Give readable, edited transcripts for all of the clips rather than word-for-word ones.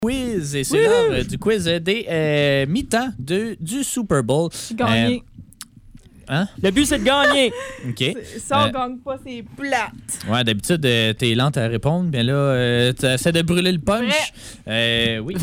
Quiz, et c'est l'heure du quiz des mi-temps du Super Bowl. Gagner. Hein? Le but, c'est de gagner. OK. Ça, on gagne pas, c'est plate. Ouais, d'habitude, t'es lente à répondre, mais là, t'essaies de brûler le punch. Oui.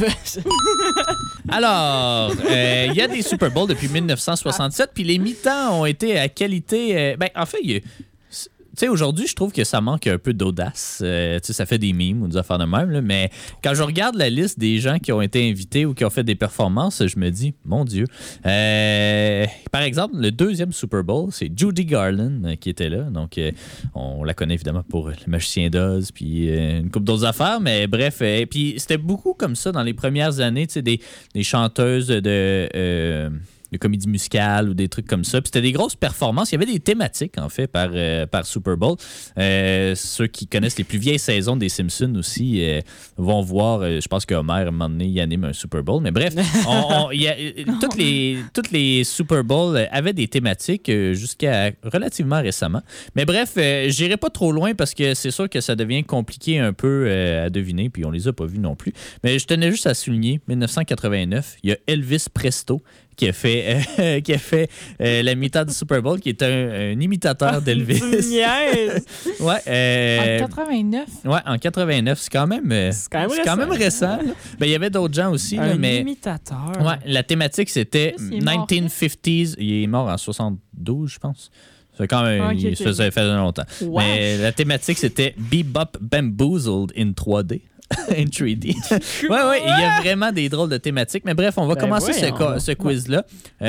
Alors, il y a des Super Bowls depuis 1967, puis les mi-temps ont été à qualité... en fait, tu sais, aujourd'hui, je trouve que ça manque un peu d'audace. Tu sais, ça fait des mimes ou des affaires de même, là, mais quand je regarde la liste des gens qui ont été invités ou qui ont fait des performances, je me dis, mon Dieu. Par exemple, le deuxième Super Bowl, c'est Judy Garland qui était là. Donc, on la connaît évidemment pour Le Magicien d'Oz, puis une couple d'autres affaires, mais bref. Puis c'était beaucoup comme ça dans les premières années, tu sais, des chanteuses de comédie musicale ou des trucs comme ça. Puis c'était des grosses performances. Il y avait des thématiques, en fait, par Super Bowl. Ceux qui connaissent les plus vieilles saisons des Simpsons aussi vont voir, je pense que Homer, à un moment donné, il anime un Super Bowl. Mais bref, toutes les Super Bowls avaient des thématiques jusqu'à relativement récemment. Mais bref, j'irai pas trop loin parce que c'est sûr que ça devient compliqué un peu à deviner, puis on les a pas vus non plus. Mais je tenais juste à souligner, 1989, il y a Elvis Presto qui a fait la mi-temps du Super Bowl, qui est un imitateur d'Elvis. En 89? Ouais, en 89. C'est quand même récent. Il y avait d'autres gens aussi. Un mais imitateur. Ouais, la thématique, c'était Il est mort. 1950s. Il est mort en 72, je pense. Ça faisait longtemps. Wow. Mais la thématique, c'était Bebop Bamboozled in 3D. In 3D. Ouais, il y a vraiment des drôles de thématiques. Mais bref, on va commencer ce quiz-là.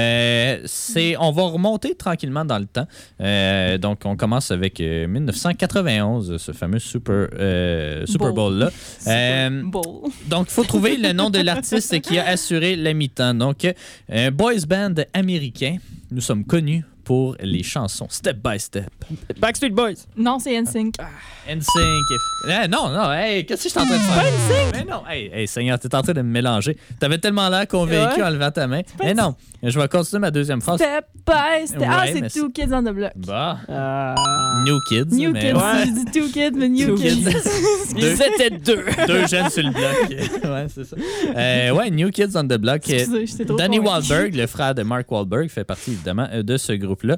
On va remonter tranquillement dans le temps. Donc, on commence avec 1991, ce fameux Super Bowl-là. Donc, il faut trouver le nom de l'artiste qui a assuré la mi-temps. Donc, un boys band américain. Nous sommes connus pour les chansons Step by Step. Backstreet Boys. Non, c'est NSYNC. NSYNC. Non, hey, qu'est-ce que je suis en train de faire? NSYNC. Mais non, hey, Seigneur, t'es en train de me mélanger. T'avais tellement l'air convaincu en levant ta main. Mais non, je vais continuer ma deuxième phrase. Step by Step. Ouais, c'est Two Kids on the Block. Bah, New Kids. New mais Kids. ouais. Je dis Two Kids, mais New Kids. Ils étaient deux. Deux jeunes sur le bloc. Ouais, c'est ça. New Kids on the Block. Excusez, j'étais trop Danny convaincue. Wahlberg, le frère de Mark Wahlberg, fait partie évidemment de ce groupe-là.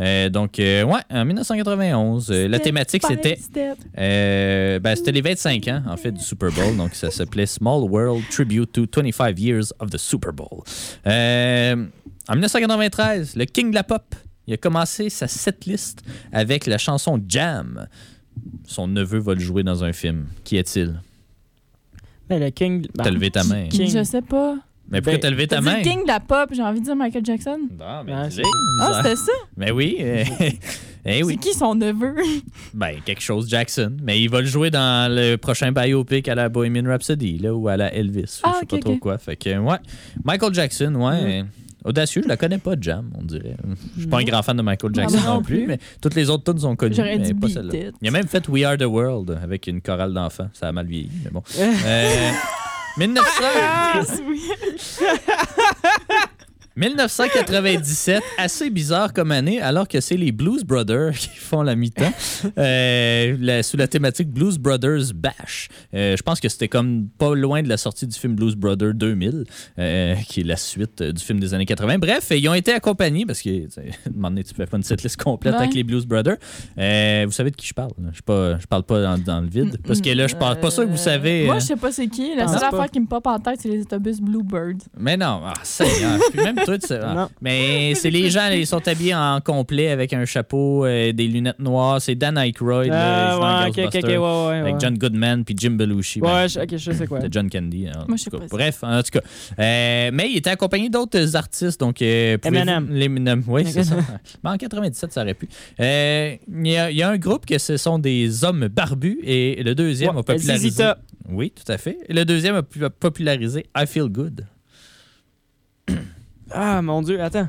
En 1991, la thématique, c'était c'était les 25 ans, en fait, du Super Bowl. Donc, ça s'appelait Small World Tribute to 25 Years of the Super Bowl. En 1993, le King de la Pop, il a commencé sa setlist avec la chanson Jam. Son neveu va le jouer dans un film. Qui est-il? Le King... T'as levé ta main. King. Je sais pas. Mais pourquoi t'as levé ta T'as main? dit King de la pop, j'ai envie de dire Michael Jackson. Non, mais C'était ça? Mais oui. Oui. C'est qui son neveu? Quelque chose Jackson. Mais il va le jouer dans le prochain biopic à la Bohemian Rhapsody, là, ou à la Elvis. Je sais pas trop quoi. Fait que, Michael Jackson, audacieux, je la connais pas, Jam, on dirait. Je suis pas un grand fan de Michael Jackson non plus, mais toutes les autres tunes sont connues, J'aurais mais dit pas Beat celle-là. It. Il a même fait We Are the World avec une chorale d'enfants. Ça a mal vieilli, mais bon. 1997, assez bizarre comme année, alors que c'est les Blues Brothers qui font la mi-temps, sous la thématique Blues Brothers Bash. Je pense que c'était comme pas loin de la sortie du film Blues Brothers 2000, qui est la suite du film des années 80. Bref, ils ont été accompagnés, parce que, à un moment donné, tu fais pas une setlist complète avec les Blues Brothers. Vous savez de qui je parle? Je parle pas dans le vide, parce que là, je parle pas sûr que vous savez. Moi, je sais pas c'est qui. La seule affaire qui me pop en tête, c'est les autobus Bluebird. Mais non, Seigneur. Puis même toi, tu sais. Mais c'est les gens, ils sont habillés en complet avec un chapeau, des lunettes noires. C'est Dan Aykroyd, avec John Goodman puis Jim Belushi. Je sais quoi. C'est John Candy. Moi, je sais pas. Bref, en tout cas. Mais il était accompagné d'autres artistes. Donc, Eminem. Oui, c'est ça. Mais en 97, ça aurait pu. Il y a un groupe que ce sont des hommes barbus et le deuxième a popularisé. Zizita. Oui, tout à fait. Et le deuxième a popularisé I Feel Good. Ah, mon Dieu, attends.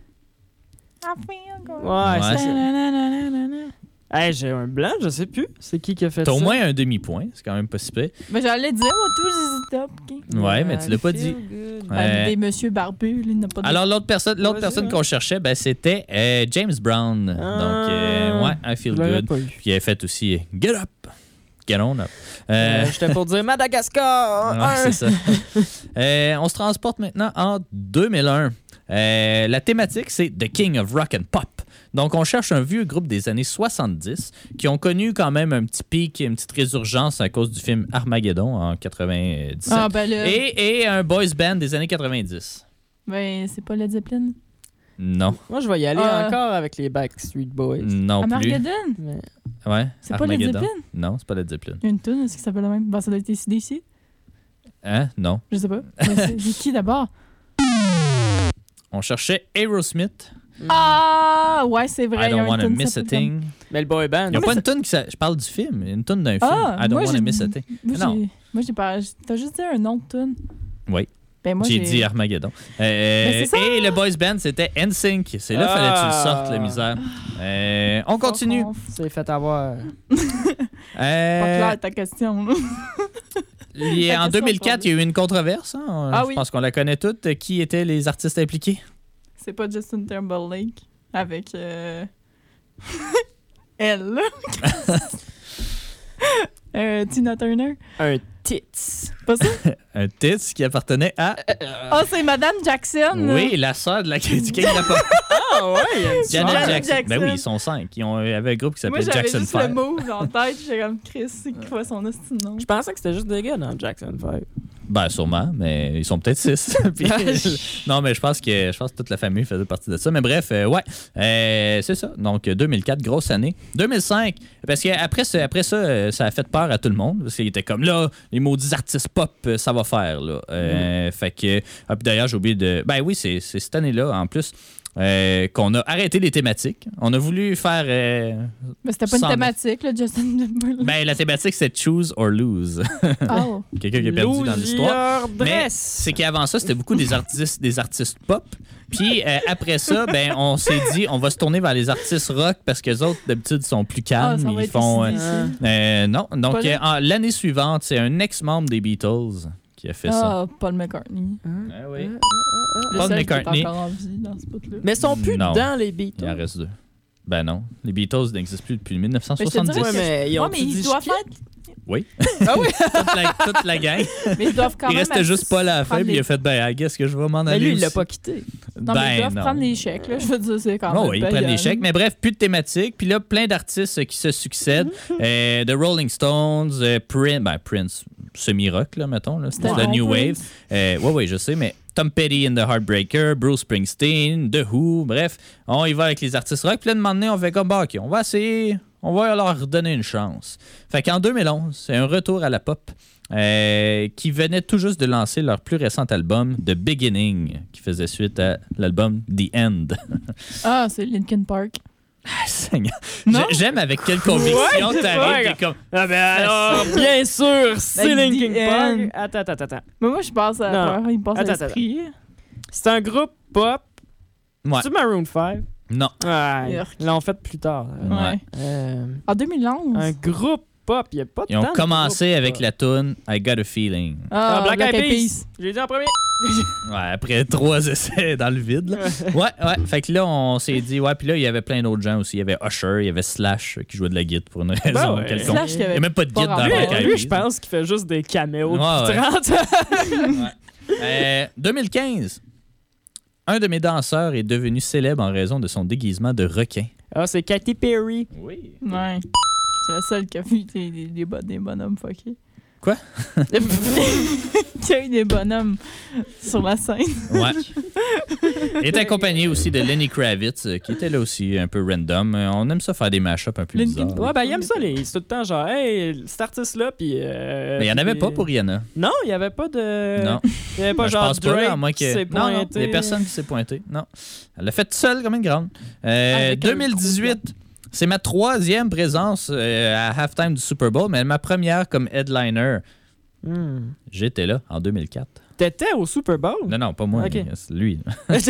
Ouais, Hey, j'ai un blanc, je sais plus. C'est qui a fait T'as ça? au moins un demi-point, c'est quand même pas si peu. J'allais dire, moi, tout, j'hésitais. Ouais, mais tu l'as pas dit. Des monsieur barbus, il n'a pas de... Alors, l'autre personne qu'on cherchait, c'était James Brown. Donc, I Feel Good. Puis il a fait aussi Get Up. Get on up. J'étais pour dire Madagascar. Ouais, c'est ça. On se transporte maintenant en 2001. La thématique, c'est The King of Rock and Pop. Donc, on cherche un vieux groupe des années 70 qui ont connu quand même un petit pic, une petite résurgence à cause du film Armageddon en 97. Ah, ben là. Et un boys band des années 90. Ben, c'est pas Led Zeppelin. Non. Moi, je vais y aller encore avec les Backstreet Boys. Non plus. Armageddon? Mais... Ouais. C'est pas Led Zeppelin? Non, c'est pas Led Zeppelin. Une tune, est-ce que ça s'appelle le même? Ben, ça doit être AC/DC. Hein? Non. Je sais pas. C'est qui d'abord? On cherchait Aerosmith. Ah, ouais, c'est vrai. I don't wanna miss a thing. Mais le boy band. Il n'y a pas une tune qui je parle du film, une tune d'un film. Ah, I don't moi, wanna j'ai- miss a thing. Moi, j'ai pas. T'as juste dit un nom de tune. Oui. Ben, moi, J'ai dit Armageddon. c'est ça. Et le boys band, c'était NSYNC. C'est là qu'il fallait que tu le sortes, la misère. On continue. C'est fait avoir. Pas clair ta question, là. En question, 2004, il y a eu une controverse. Hein? Ah Je oui. pense qu'on la connaît toutes. Qui étaient les artistes impliqués? C'est pas Justin Timberlake avec elle, là. Tina Turner. Un tits. Pas ça? Un titre qui appartenait à... Ah, c'est Madame Jackson. Oui, la sœur de la du King de la Pop. Ah ouais, il y a une Janet soirée. Jackson. Jackson. Ben oui, ils sont 5. Il y avait un groupe qui Moi, s'appelait j'avais Jackson juste 5. le move en tête. J'étais comme Chris, c'est quoi son esti de nom? Je pensais que c'était juste des gars dans Jackson 5. Ben, sûrement, mais ils sont peut-être 6. Non, mais je pense que toute la famille faisait partie de ça. Mais bref, ouais, c'est ça. Donc, 2004, grosse année. 2005, parce qu'après ça, ça a fait peur à tout le monde. Parce qu'il était comme là, les maudits artistes pop, ça va faire. Là. Fait que. Ah, puis d'ailleurs, j'ai oublié de. Ben oui, c'est cette année-là, en plus. Qu'on a arrêté les thématiques. On a voulu faire... Mais c'était pas une Sans- thématique, là, Justin Timberlake. Ben, la thématique, c'est Choose or Lose. Oh. Quelqu'un qui est perdu dans l'histoire. Loser Mais dress. c'est qu'avant ça, c'était beaucoup des artistes pop. Puis après ça, ben, on s'est dit, on va se tourner vers les artistes rock parce que les autres, d'habitude, sont plus Ah, calmes. ça va Ils être font... AC/DC. non. Donc, Pas là. l'année suivante, c'est un ex-membre des Beatles qui a fait ça. Ah, Paul McCartney. Ah oui. Le Paul seul McCartney. qui est encore en vie dans ce bout-là. Mais ils sont plus Non. dans les Il en Beatles. reste 2. Ben non. Les Beatles n'existent plus depuis Mais 1970. je te Ouais, dirais mais ils ont Ouais, mais ils doivent faire. Oui. Ah oui? toute la gang. Mais ils doivent quand Il même. restait juste pas là à la fin, prendre puis il les- a fait, ben, I guess que je vais m'en Mais aller. lui, il l'a aussi. pas quitté. Non, mais ils doivent non. prendre les chèques, là. Je veux dire, c'est quand Oh, même. oui, ils prennent payant. les chèques. Mais bref, plus de thématiques. Puis là, plein d'artistes qui se succèdent. The Rolling Stones, Prince, semi-rock, là, mettons. Là. C'était C'était la bon, New Wave. Prince. Oui, je sais, mais Tom Petty and the Heartbreaker, Bruce Springsteen, The Who, bref. On y va avec les artistes rock. Puis là, de moment donné, on fait comme, bah, OK, on va essayer, on va leur donner une chance. Fait qu'en 2011, c'est un retour à la pop. Qui venait tout juste de lancer leur plus récent album, The Beginning, qui faisait suite à l'album The End. Ah, c'est Linkin Park. Seigneur. Non? J'aime avec quelle conviction Ouais, t'arrives. c'est T'es comme, Ah ben alors, bien sûr, c'est Like Linkin the Park. end. Attends. Mais moi, je pense à Non. peur. Il passe à Attends, l'esprit. C'est un groupe pop. ouais. C'est Maroon 5. Non. Ouais. Yuck. Ils l'ont fait plus tard. Ouais. Un En 2011. groupe pop, il n'y a pas de Ils ont tant de commencé groupes avec pop. la tune I Got a Feeling. Ah, Black Eyed Eyed Peas. J'ai dit en premier. Ouais, après 3 essais dans le vide. Là. Ouais. Fait que là, on s'est dit, ouais, puis là, il y avait plein d'autres gens aussi. Il y avait Usher, il y avait Slash qui jouait de la guitare pour une raison ouais. quelconque. Slash, Il n'y a même pas de guide dans Lui, Black Eyed lui, Peas. je pense qu'il fait juste des caméos Ouais, depuis 30 ans. 2015. Un de mes danseurs est devenu célèbre en raison de son déguisement de requin. Ah, c'est Katy Perry. Oui. Ouais. C'est la seule qui a vu des bonhommes fuckés. Quoi? Qui a eu des bonhommes sur la scène. Ouais. Il est accompagné aussi de Lenny Kravitz, qui était là aussi un peu random. On aime ça faire des mashups un peu Linkin- bizarres. Ouais, ben, il aime ça, c'est tout le temps genre, hey, cet artiste-là, puis. Mais il n'y en avait pas pour Rihanna. Non, il n'y avait pas de. Non. Il n'y avait pas Ben, je genre pense pas, Drake là, à moins qui que... s'est Non, il pointé. n'y a personne qui s'est pointé. Non. Elle l'a fait seule comme une grande. Avec un 2018, c'est ma 3e présence à halftime du Super Bowl, mais ma première comme headliner. Hmm. J'étais là en 2004. T'étais au Super Bowl? Non, pas moi. Ok. C'est lui.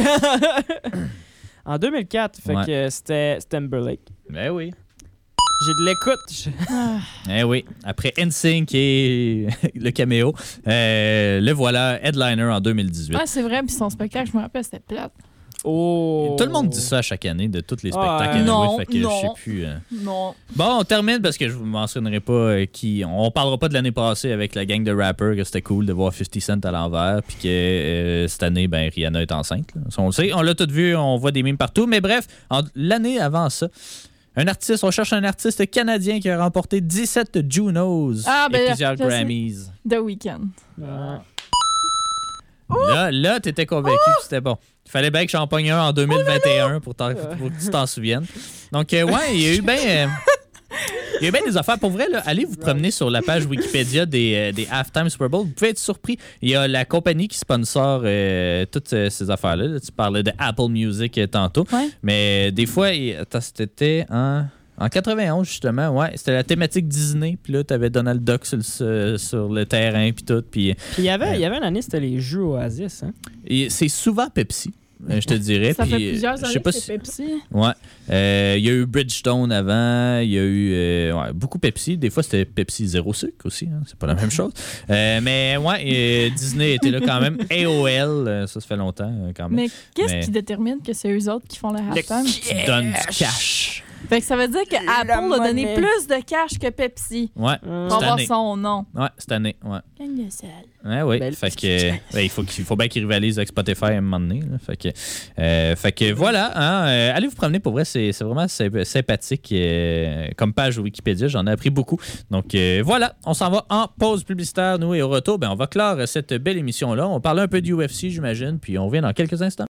En 2004, fait Ouais. que c'était Timberlake. Ben oui. J'ai de l'écoute. Eh oui. Après NSYNC et le caméo, le voilà, headliner en 2018. Ah, c'est vrai, puis son spectacle, je me rappelle, c'était plate. Oh. Tout le monde dit ça à chaque année de tous les spectacles. Non, fait que je non. sais plus. Non. Bon, on termine parce que je vous mentionnerai pas qui. On parlera pas de l'année passée avec la gang de rappers que c'était cool de voir 50 Cent à l'envers puis que cette année, ben Rihanna est enceinte. Là. On le sait, on l'a tout vu, on voit des mimes partout. Mais bref, l'année avant ça, on cherche un artiste canadien qui a remporté 17 Junos et plusieurs Grammys. The Weeknd. Là, t'étais convaincu que c'était bon. Il fallait bien que j'en pogne un en 2021 pour que tu t'en souviennes. Donc, ouais, il y a eu bien... Il y a bien des affaires. Pour vrai, là, allez vous promener sur la page Wikipédia des Halftime Super Bowl. Vous pouvez être surpris. Il y a la compagnie qui sponsor toutes ces affaires-là. Là, tu parlais de Apple Music tantôt. Ouais. Mais des fois, c'était en 91, justement. Ouais, c'était la thématique Disney. Puis là, tu avais Donald Duck sur le terrain. Puis tout. Puis il y avait une année, c'était les Jeux Oasis. Hein? Et c'est souvent Pepsi. Je te dirais. Ça puis, fait plusieurs je sais années pas que c'est Pepsi. Ouais. Il y a eu Bridgestone avant. Il y a eu beaucoup Pepsi. Des fois, c'était Pepsi zéro sucre aussi. Hein. C'est pas la même chose. Mais ouais, Disney était là quand même. AOL, ça fait longtemps quand même. Mais qu'est-ce qui détermine que c'est eux autres qui font le halftime? Qui donne du cash. Fait que ça veut dire que Apple a donné monnaie. plus de cash que Pepsi Ouais. pour Cette avoir année. son nom. Ouais, cette année. Ouais. Gagne le seul. Ouais, oui. Belle Fait que, il faut bien qu'ils rivalisent avec Spotify à un moment donné. Là. Fait que voilà. Hein, allez vous promener pour vrai. C'est vraiment sympathique. Comme page Wikipédia, j'en ai appris beaucoup. Donc voilà. On s'en va en pause publicitaire, nous, et au retour, on va clore cette belle émission-là. On parle un peu du UFC, j'imagine, puis on revient dans quelques instants.